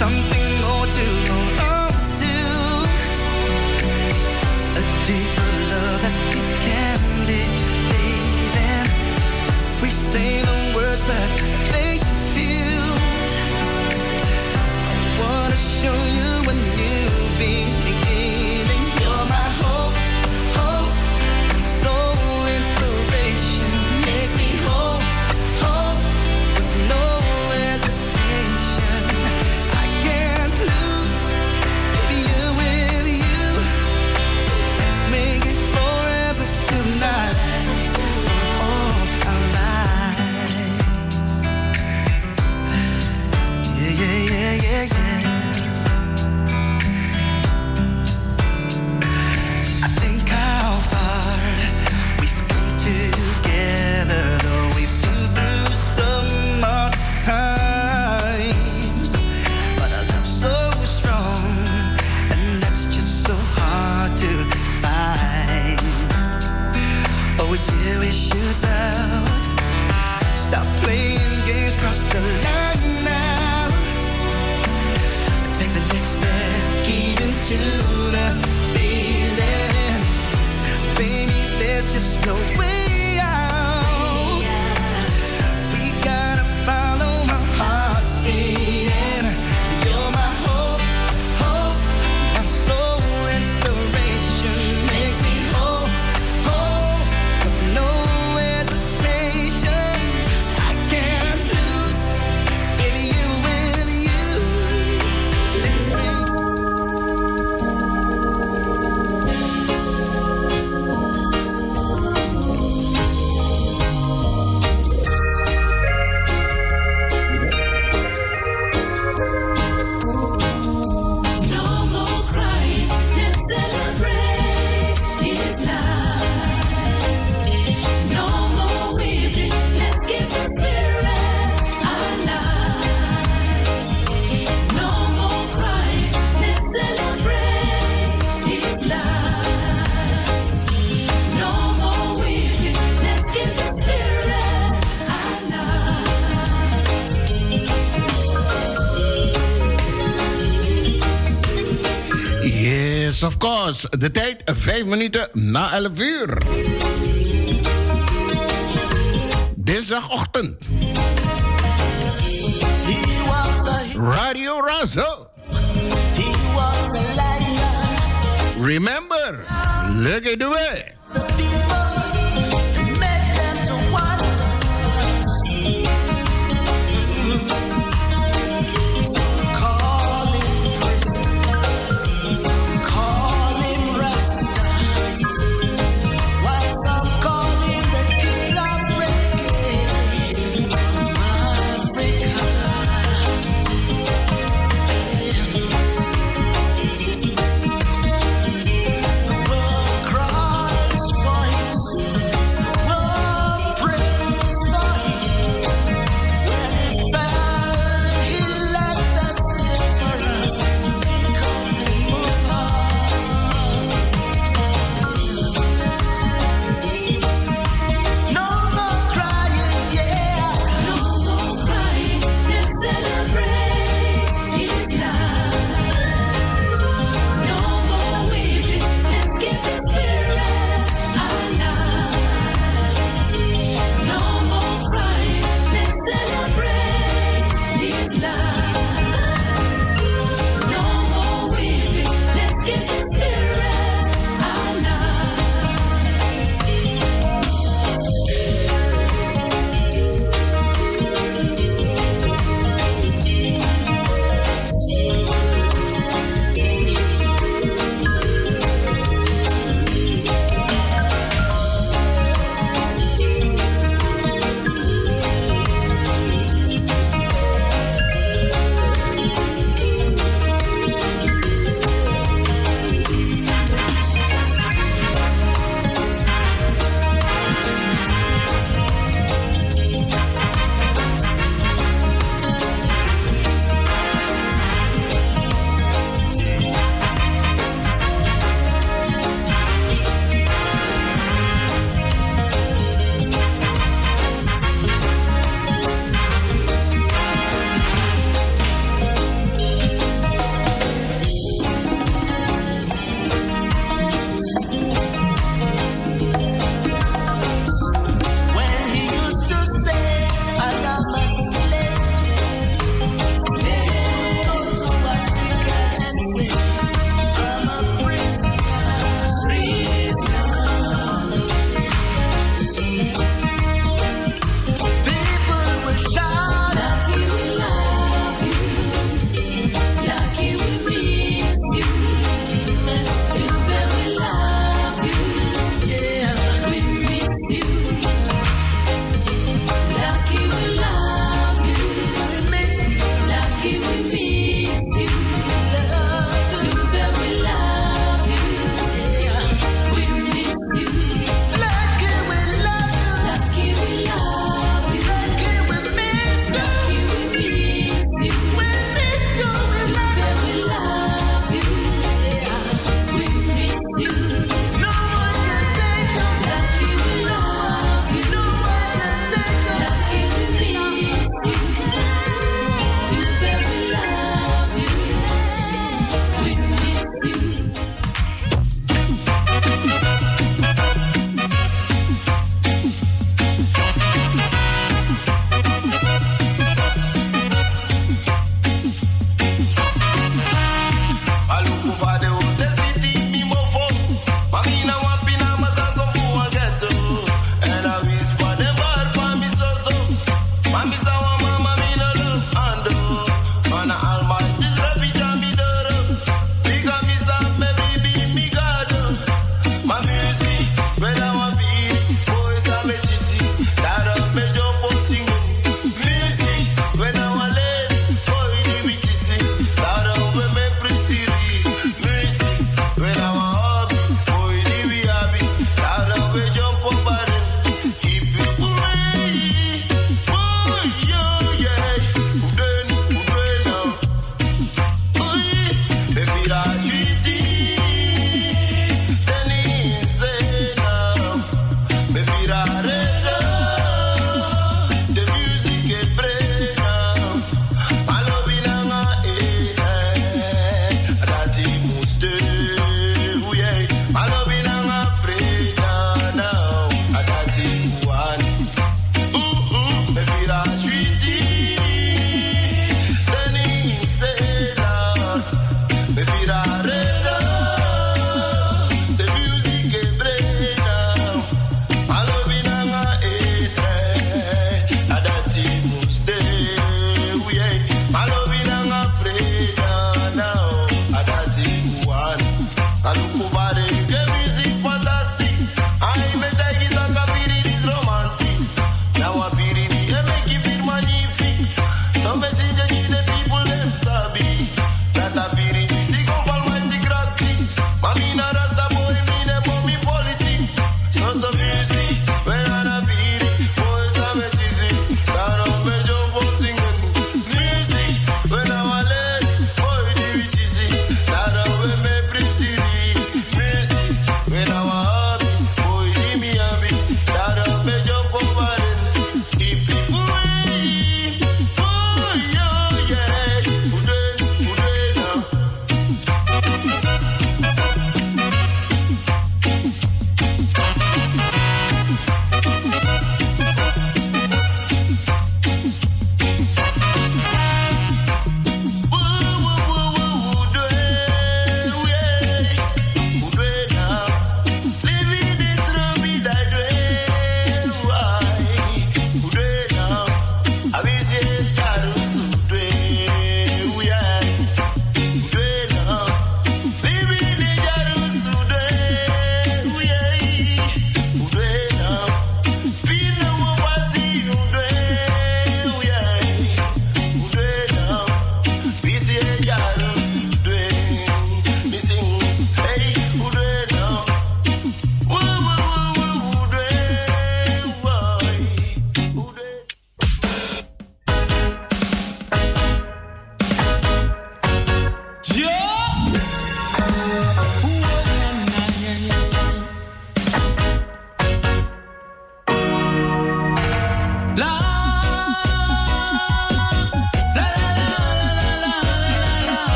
something more to hold on to, a deeper love that we can believe in. We say the words, but they feel. I wanna show you a new beginning. You're my hope, hope, soul inspiration. Make me whole, whole, with no hesitation. I can't lose, baby, you're with you. So let's make it forever tonight, for all our lives. Yeah, yeah, yeah, yeah, yeah. I think how far we've come together, though we've been through some hard times. But our love's so strong, and that's just so hard to find. Oh, it's here we should love. Stop playing games, cross the line now. Take the next step, get into the feeling. Baby, there's just no way out. We gotta follow my heart's beating. You're my hope, hope, my soul inspiration. Make me whole, whole, with no hesitation. I can't lose, baby, you with you. Let's make No more crying, let's celebrate his life. No more weeping, let's give the spirit alive. No more crying, let's celebrate his life. No more weeping, let's give the spirit alive. Yes, of course. De tijd 5 minuten na 11 uur. Dinsdagochtend. he was a Radio Razo. he was a lion. Remember, look at the way. The people made them to one. Some call him Prince, some call him Rasta, while some call him the king of reggae, Africa. The world cries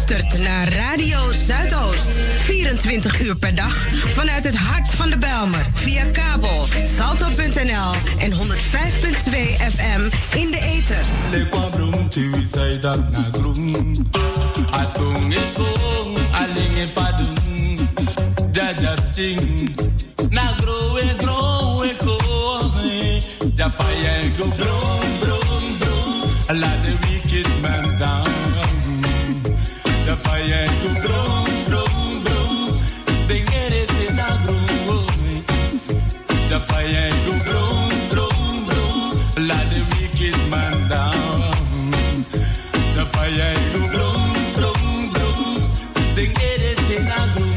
luistert naar Radio Zuidoost. 24 uur per dag vanuit het hart van de Bijlmer. Via kabel, salto.nl en 105.2 FM in de ether. Na grow e go. The fire go brum, brum, brum. Let the wicked man down. The fire go brum, brum, brum. They get it in a grow. The fire go brum, brum, brum. Let the wicked man down. The fire go brum, brum, brum. They get it in a grow.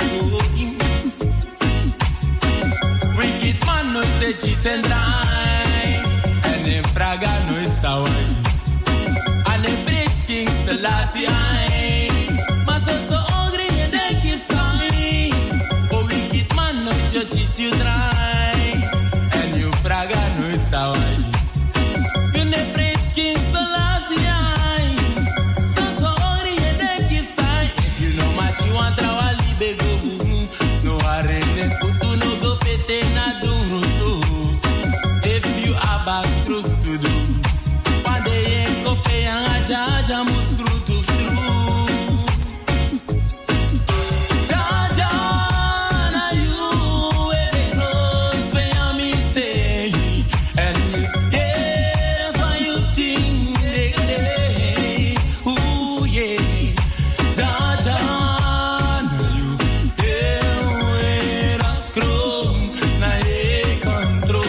Nooit de cheese en draai. En in Praga nooit sawai. En in Brisking Selassie ai. Maar zo hungry en denk je saai. Oh wicked man nooit je cheese you draai. En in Praga nooit sawai. In in Brisking Selassie ai. Zo hungry en denk je saai. If you know much you want trawali bego. No harene futu no go fete na do. Back through to do. One day ain't go pay and a jaja must screw to through. Jaja, na you where they close where me say. And yeah, for you think they say. Ooh yeah, Jaja, na you yeah where I grow na ye control.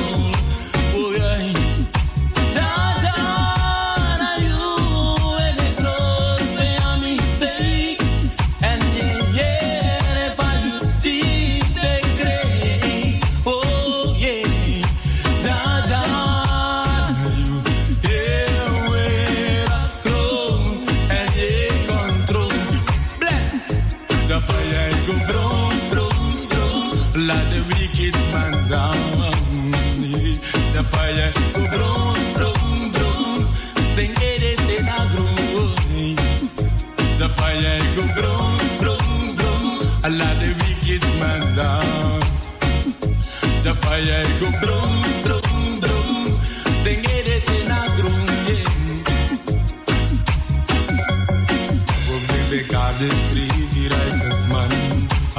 Let the wicked man down. The fire go brum, brum, brum. Then get it in a groove. The fire go brum, brum, brum. Let the wicked man down. The fire go brum, brum, brum. Then get it in a groove. We'll bring the garden free, the righteous man.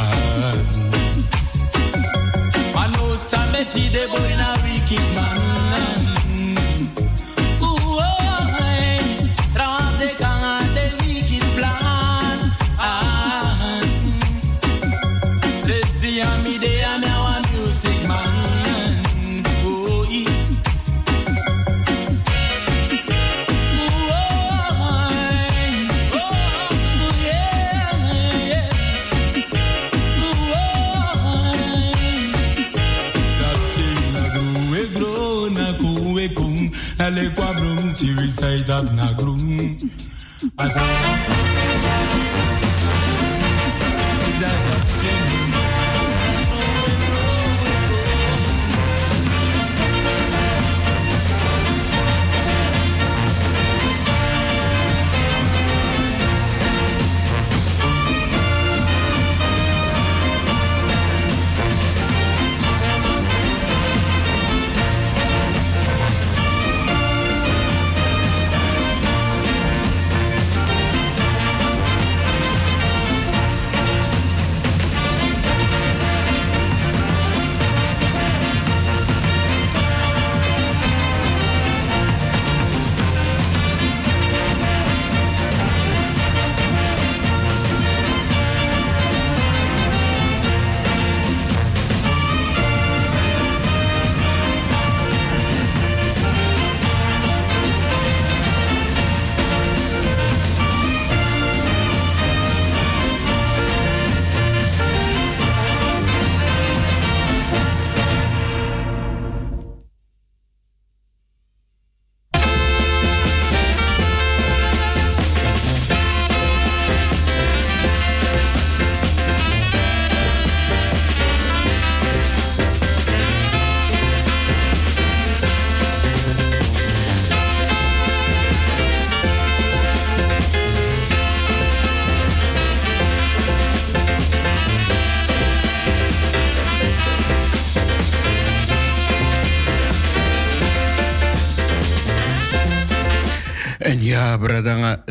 She the boy na wicked man. Ooh, oh, hey. Round the kanga the wicked plan. Let's see how me dey am a music man. Oh, yeah. Ooh, oh, hey. Oh, yeah, yeah. Ooh, oh, hey. Ale kwa brum tiri side up na grum.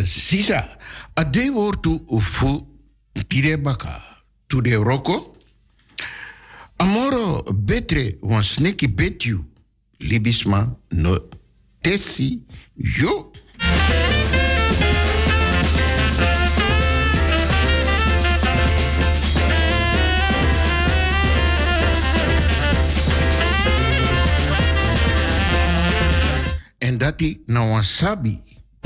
Ziza. Ade woortu fu pide baka. Tu de roko. Amoro betre wan sneki betu. Libisma no tesi yo. En dat hij na wasabi.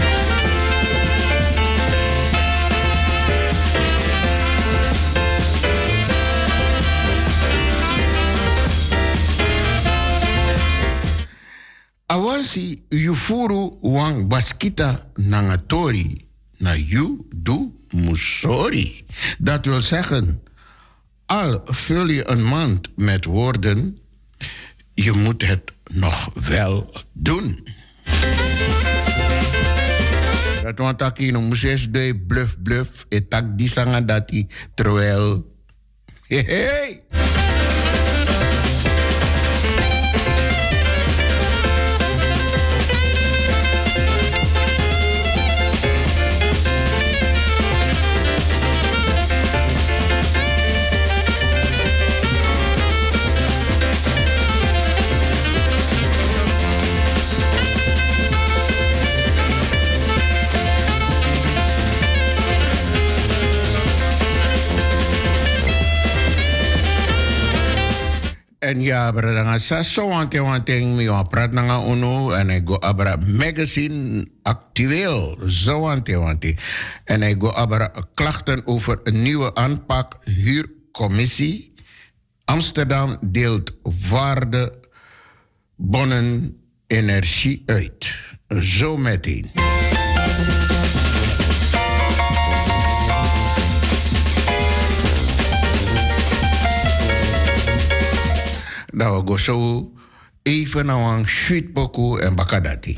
Awansi yufuru wang baskita nangatori na yu du musori. Dat wil zeggen, al vul je een mand met woorden, je moet het nog wel doen. Dat want ik in een museum de bluff etak die sanga dati terwijl hey. En ja, brada, zo want mi prat nanga uno en ik go abra magazine actueel. Zo want. En ik go abra klachten over een nieuwe aanpak huurcommissie. Amsterdam deelt waardebonnen energie uit. Zo meteen. Dat we zo even naar een sweetboko en bakadati.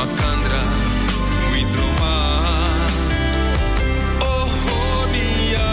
Oh,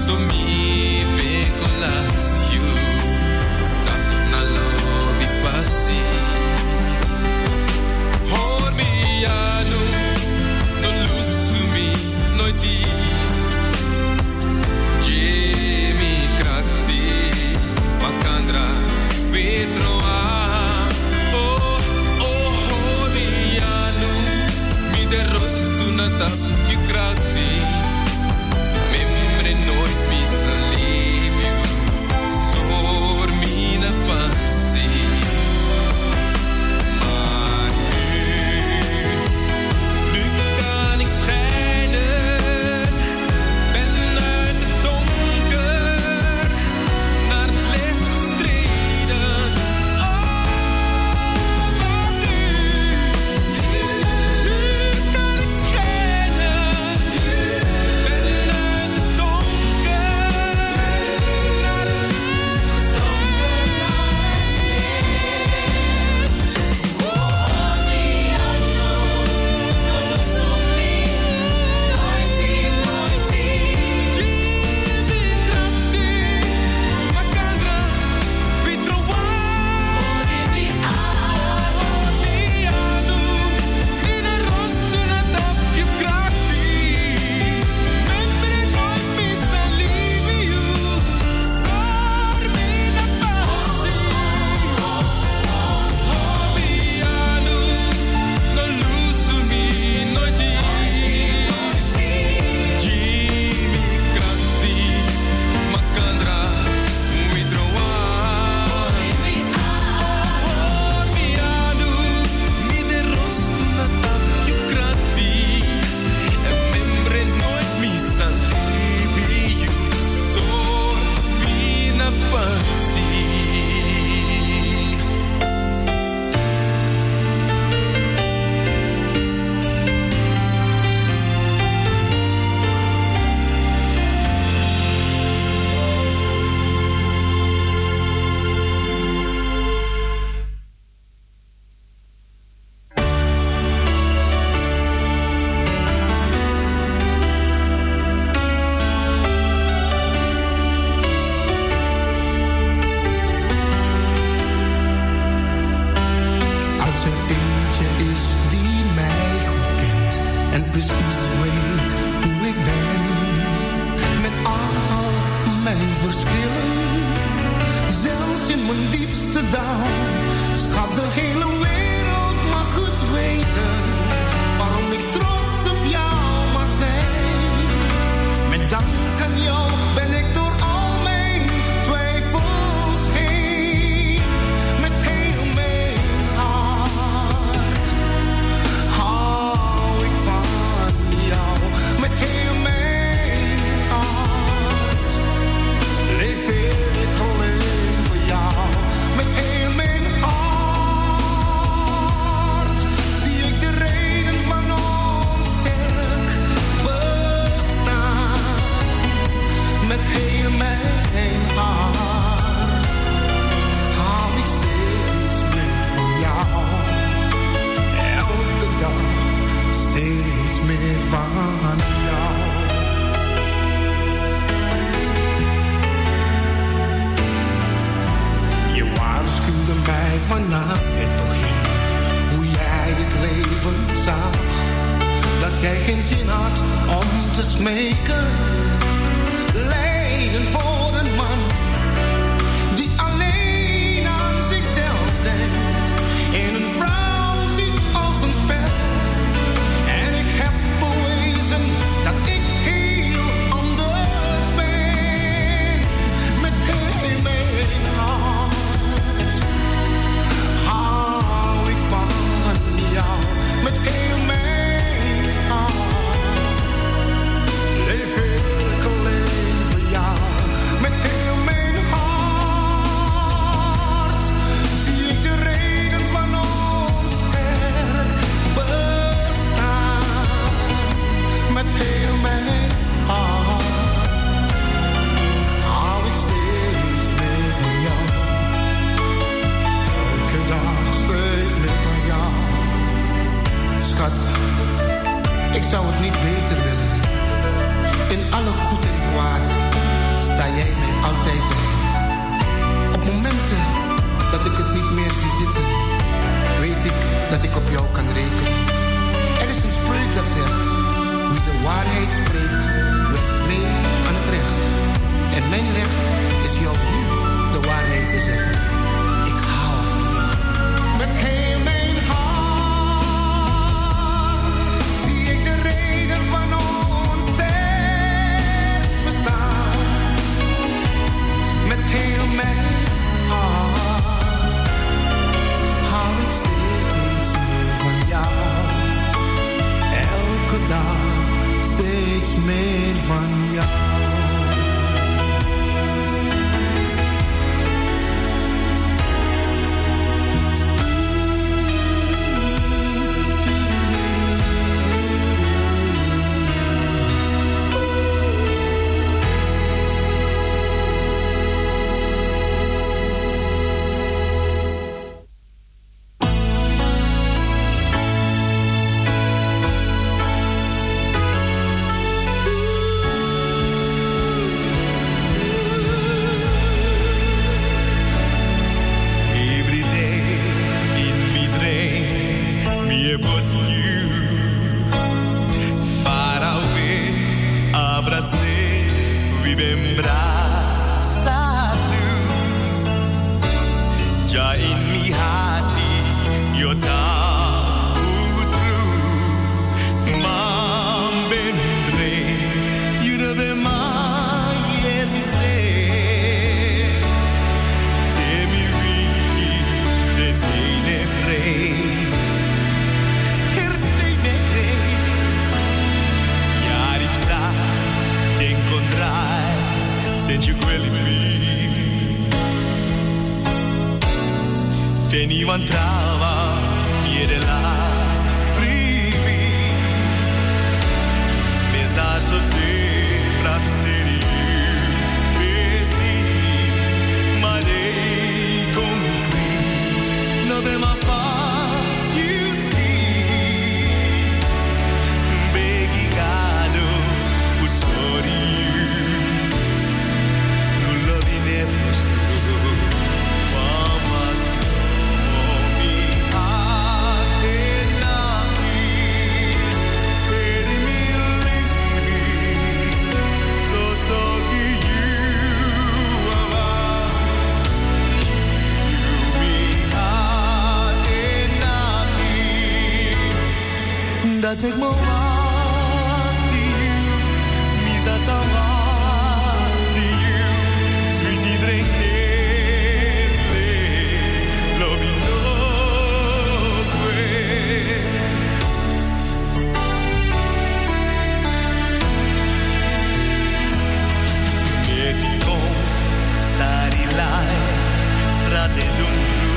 Met heel mijn hart. Leef brasatu ja in mi hati yo tahu true mam bendre you know be my mistake temi vi de ne frei senti quelli lì venivano trava miede las privi mesar so te praxeri fesi malei con qui no be ma faz you speak begi gado fu sorry dat ik me wacht you, mis dat dan wacht you, sweet iedereen neerle, love you no way. Metti con stari lai, strade d'ungru,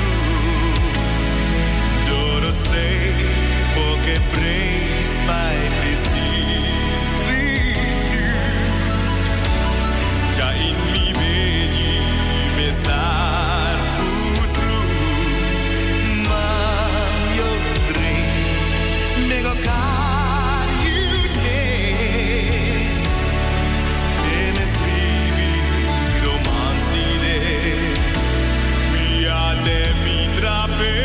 doro sei, poche praise by Presiditu. Já in mi vedi besar futuro, mam yo dream, nego car you ne, me scrivi romanzi de, we are the mitrape.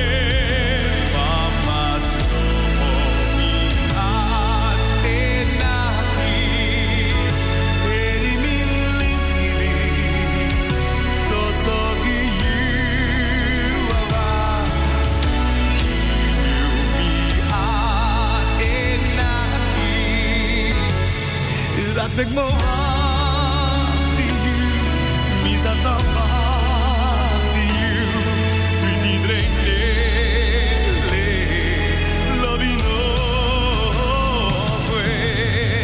Dat ik me wacht to you, mis dat dan wacht to you, sweet iedereen lele, love you no way.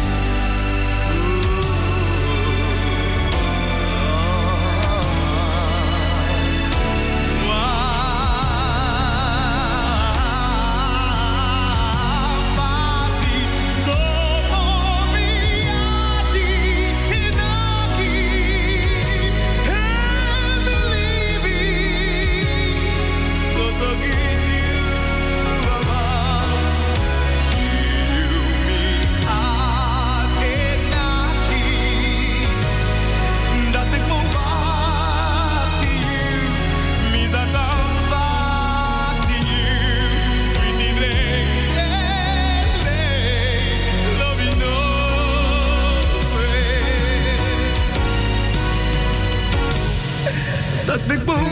Dat ik me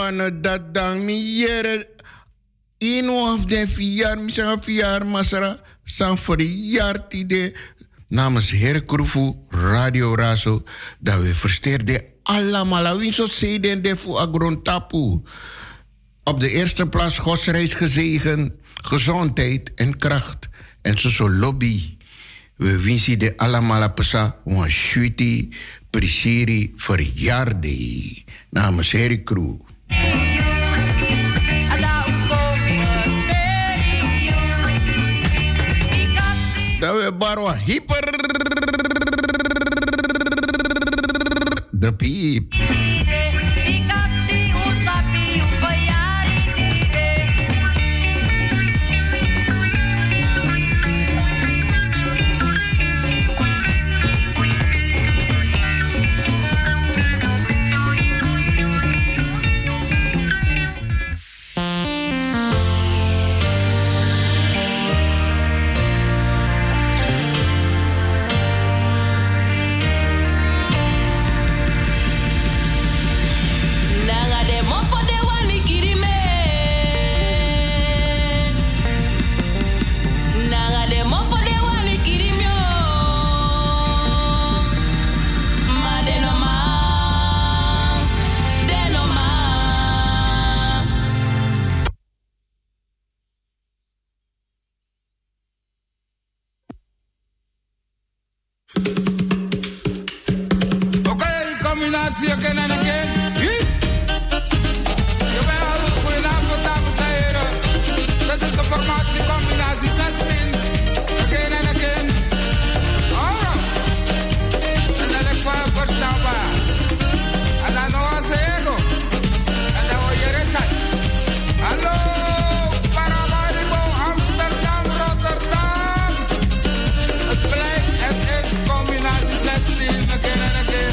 wane dat dan mi jere. In of de 4 misschien 4 masara. San voor de jaar die namens Heer Kroefu, Radio Razo, dat we versteerden allemaal. Wie zo zeden de voor agrontapu. Op de eerste plaats godsreis gezegen, gezondheid en kracht. En zo lobby. We wensen de allemaal pesa, een schuiti, prisiri, verjaarde. Namens Heer Kroefu. Dat we baro hyper de piep. Again and again. Jawel, goedenavond dames en heren. Dat is de formatiecombinatie 16. Again and again. Alright. En dan ik van verstaanbaar. En dan nog een zego. En dan hoor je reset. Hallo, Paramaribo, Amsterdam, Rotterdam. Het is combinatie 16. Again and again.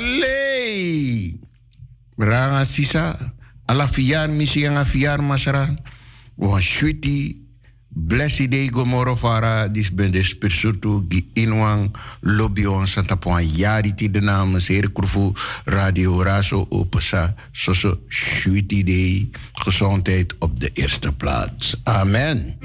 Olé! Ranga sisa, ala fiar misi anga fiar masara. Wan sweetie, blessed day gomoro fara, dis ben des persutu gi inwang lobby on santa po yari ti de naam zeer kurfu radio raso opesa, soso sweetie day, gezondheid op de eerste plaats. Amen.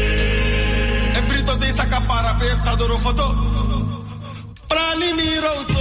Para pe sadoro foto. Prani mi roso.